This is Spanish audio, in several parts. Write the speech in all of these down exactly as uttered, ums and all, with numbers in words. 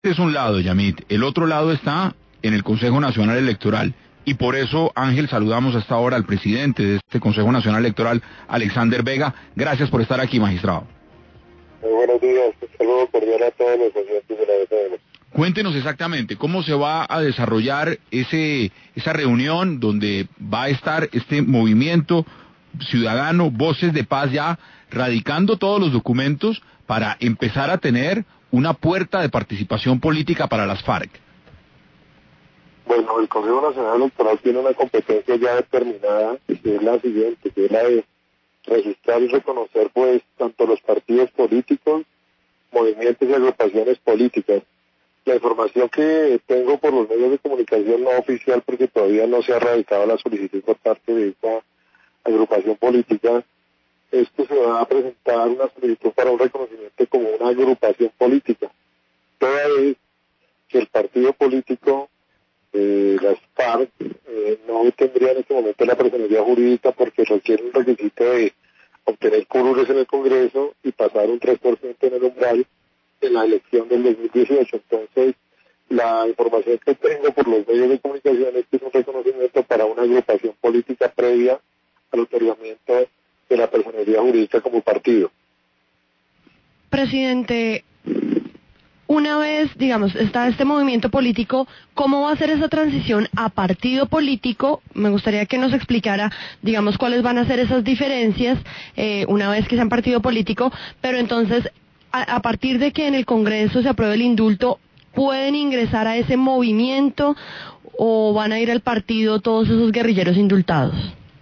es un lado, Yamit. El otro lado está en el Consejo Nacional Electoral. Y por eso, Ángel, saludamos hasta ahora al presidente de este Consejo Nacional Electoral, Alexander Vega. Gracias por estar aquí, magistrado. Muy buenos días. Un saludo cordial a todos los oyentes de la B C N. Cuéntenos exactamente cómo se va a desarrollar ese esa reunión donde va a estar este movimiento ciudadano, Voces de Paz, ya radicando todos los documentos para empezar a tener una puerta de participación política para las FARC. Bueno, el Consejo Nacional Electoral tiene una competencia ya determinada, que es la siguiente, que es la de registrar y reconocer, pues, tanto los partidos políticos, movimientos y agrupaciones políticas. La información que tengo por los medios de comunicación no oficial, porque todavía no se ha radicado la solicitud por parte de esta agrupación política, es que se va a presentar una solicitud para un reconocimiento como una agrupación política, toda vez que el partido político, eh, las FARC, eh, no tendría en este momento la personería jurídica porque requiere un requisito de obtener curules en el Congreso y pasar un tres por ciento en el umbral en la elección del dos mil dieciocho. Entonces, la información que tengo por los medios de comunicación es que es un reconocimiento para una agrupación política previa al otorgamiento de la personería jurídica como partido. Presidente, una vez, digamos, está este movimiento político, ¿cómo va a ser esa transición a partido político? Me gustaría que nos explicara, digamos, cuáles van a ser esas diferencias eh, una vez que sean partido político, pero entonces, a, a partir de que en el Congreso se apruebe el indulto, ¿pueden ingresar a ese movimiento o van a ir al partido todos esos guerrilleros indultados?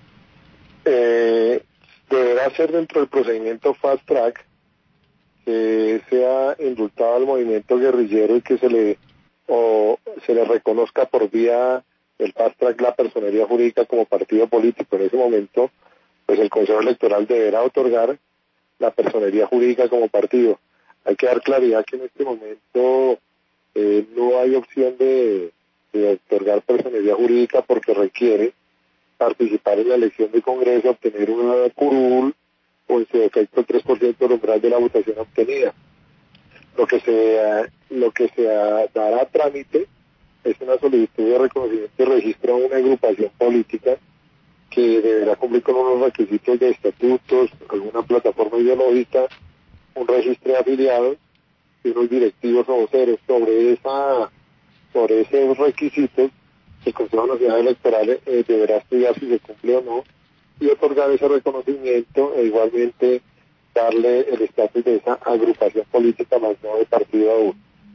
Eh, deberá ser dentro del procedimiento Fast Track que sea indultado al movimiento guerrillero y que se le o se le reconozca por vía del Fast Track la personería jurídica como partido político. En ese momento, pues el Consejo Electoral deberá otorgar la personería jurídica como partido. Hay que dar claridad que en este momento eh, no hay opción de, de otorgar personería jurídica porque requiere participar en la elección de Congreso, obtener una curul o en su defecto el tres por ciento del umbral de la votación obtenida. Lo que se lo que se dará a trámite es una solicitud de reconocimiento y registro a una agrupación política que deberá cumplir con unos requisitos de estatutos, alguna plataforma ideológica, un registro de afiliados y unos directivos o voceros. Sobre esa sobre esos requisitos el Consejo Nacional Electoral eh, deberá estudiar si se cumple o no y otorgar ese reconocimiento e igualmente darle el estatus de esa agrupación política más no de partido aún.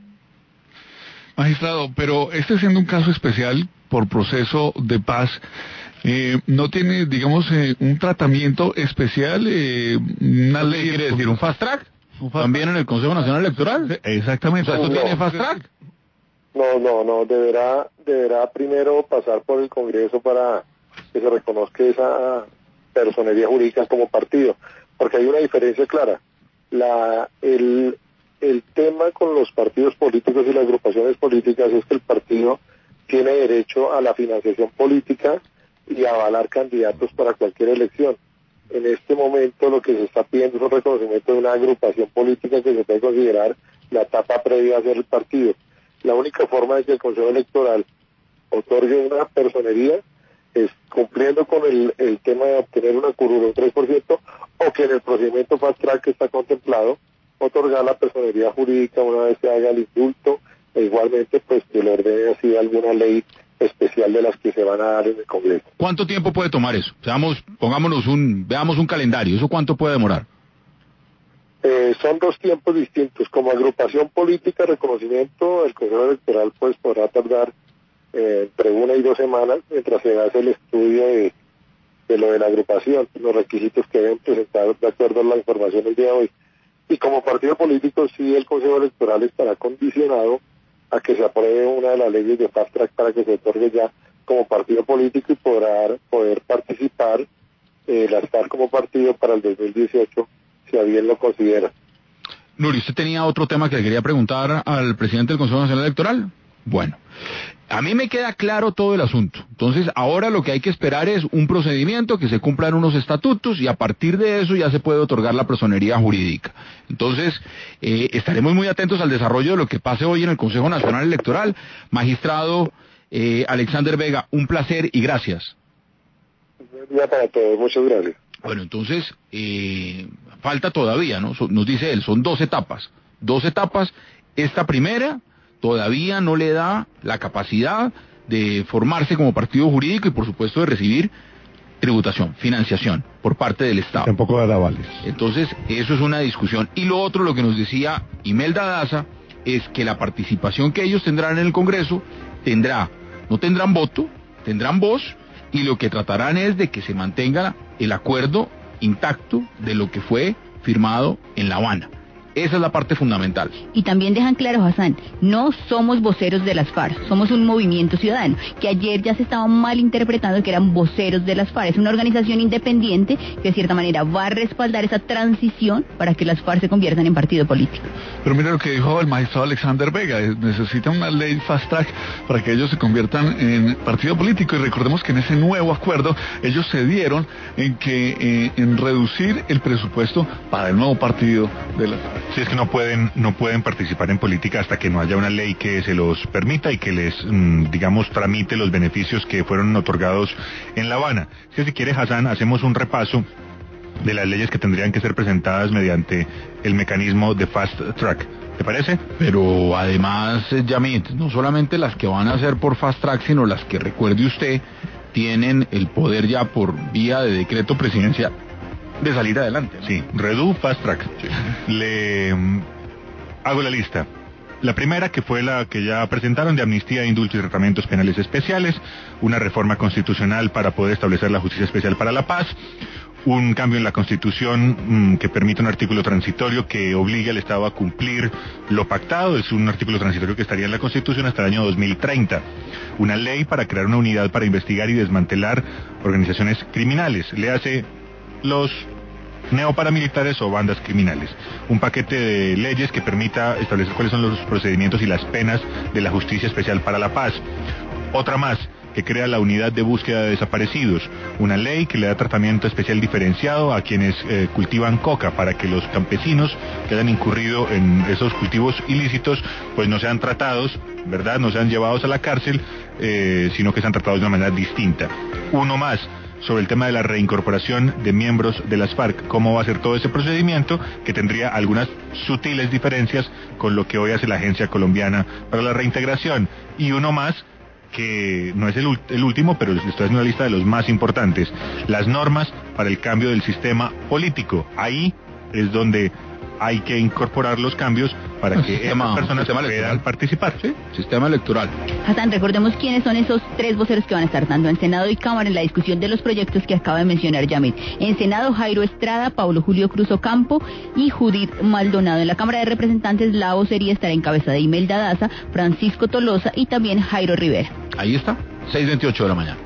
Magistrado, pero este siendo un caso especial por proceso de paz, eh, ¿no tiene, digamos, eh, un tratamiento especial, eh, una ley, ¿Qué quiere decir? ¿Un fast track? ¿Un fast también en el Consejo Nacional Electoral? Exactamente. O sea, ¿esto No. tiene fast track? No, no, no, deberá, deberá primero pasar por el Congreso para que se reconozca esa personería jurídica como partido, porque hay una diferencia clara. La, el, el tema con los partidos políticos y las agrupaciones políticas es que el partido tiene derecho a la financiación política y a avalar candidatos para cualquier elección. En este momento lo que se está pidiendo es un reconocimiento de una agrupación política que se puede considerar la etapa previa a ser el partido. La única forma de que el Consejo Electoral otorgue una personería es cumpliendo con el, el tema de obtener una curul de un tres por ciento o que en el procedimiento Fast Track que está contemplado otorgar la personería jurídica una vez se haga el indulto e igualmente pues que le ordene así alguna ley especial de las que se van a dar en el Congreso. ¿Cuánto tiempo puede tomar eso? Veamos, pongámonos un, veamos un calendario. ¿Eso cuánto puede demorar? Eh, son dos tiempos distintos. Como agrupación política, reconocimiento, el Consejo Electoral pues podrá tardar eh, entre una y dos semanas mientras se hace el estudio de, de lo de la agrupación, los requisitos que deben presentar de acuerdo a la información del día de hoy. Y como partido político, sí, el Consejo Electoral estará condicionado a que se apruebe una de las leyes de Fast Track para que se otorgue ya como partido político y podrá poder participar, eh, la estar como partido para el dos mil dieciocho, si a bien lo considera. Nuri, ¿usted tenía otro tema que le quería preguntar al presidente del Consejo Nacional Electoral? Bueno, a mí me queda claro todo el asunto. Entonces, ahora lo que hay que esperar es un procedimiento, que se cumplan unos estatutos y a partir de eso ya se puede otorgar la personería jurídica. Entonces, eh, estaremos muy atentos al desarrollo de lo que pase hoy en el Consejo Nacional Electoral. Magistrado eh, Alexander Vega, un placer y gracias. Buen día para todos, muchas gracias. Bueno, entonces, eh, falta todavía, ¿no? So, nos dice él, son dos etapas. Dos etapas. Esta primera todavía no le da la capacidad de formarse como partido jurídico y por supuesto de recibir tributación, financiación por parte del Estado. Tampoco da avales. Entonces, eso es una discusión. Y lo otro, lo que nos decía Imelda Daza, es que la participación que ellos tendrán en el Congreso tendrá, no tendrán voto, tendrán voz, y lo que tratarán es de que se mantenga el acuerdo intacto de lo que fue firmado en La Habana. Esa es la parte fundamental. Y también dejan claro, Hassan, no somos voceros de las FARC, somos un movimiento ciudadano, que ayer ya se estaba malinterpretando que eran voceros de las FARC. Es una organización independiente que de cierta manera va a respaldar esa transición para que las FARC se conviertan en partido político. Pero mira lo que dijo el magistrado Alexander Vega, necesita una ley fast track para que ellos se conviertan en partido político, y recordemos que en ese nuevo acuerdo ellos cedieron en que eh, en reducir el presupuesto para el nuevo partido de las FARC. Sí, es que no pueden no pueden participar en política hasta que no haya una ley que se los permita y que les, mmm, digamos, tramite los beneficios que fueron otorgados en La Habana. Es que si quiere, Hassan, hacemos un repaso de las leyes que tendrían que ser presentadas mediante el mecanismo de Fast Track. ¿Te parece? Pero además, Yamit, no solamente las que van a ser por Fast Track, sino las que, recuerde usted, tienen el poder ya por vía de decreto presidencial de salir adelante, ¿no? Sí, Redu Fast Track. Sí. Le um, hago la lista. La primera, que fue la que ya presentaron, de amnistía, indulto y tratamientos penales especiales, una reforma constitucional para poder establecer la justicia especial para la paz, un cambio en la Constitución mmm, que permite un artículo transitorio que obligue al Estado a cumplir lo pactado. Es un artículo transitorio que estaría en la Constitución hasta el año dos mil treinta. Una ley para crear una unidad para investigar y desmantelar organizaciones criminales. Le hace los neoparamilitares o bandas criminales. Un paquete de leyes que permita establecer cuáles son los procedimientos y las penas de la Justicia Especial para la Paz. Otra más, que crea la Unidad de Búsqueda de Desaparecidos. Una ley que le da tratamiento especial diferenciado a quienes eh, cultivan coca, para que los campesinos que hayan incurrido en esos cultivos ilícitos pues no sean tratados, ¿verdad? No sean llevados a la cárcel, eh, sino que sean tratados de una manera distinta. Uno más, sobre el tema de la reincorporación de miembros de las FARC, cómo va a ser todo ese procedimiento, que tendría algunas sutiles diferencias con lo que hoy hace la Agencia Colombiana para la Reintegración. Y uno más, que no es el, el último, pero esto es una lista de los más importantes, las normas para el cambio del sistema político. Ahí es donde hay que incorporar los cambios para que sistema, esas personas puedan electoral. participar. Sí, sistema electoral. Hassan, recordemos quiénes son esos tres voceros que van a estar tanto en Senado y Cámara en la discusión de los proyectos que acaba de mencionar Yamit. En Senado, Jairo Estrada, Paulo Julio Cruz Ocampo y Judith Maldonado. En la Cámara de Representantes, la vocería estará en cabeza de Imelda Daza, Francisco Tolosa y también Jairo Rivera. Ahí está, seis veintiocho de la mañana.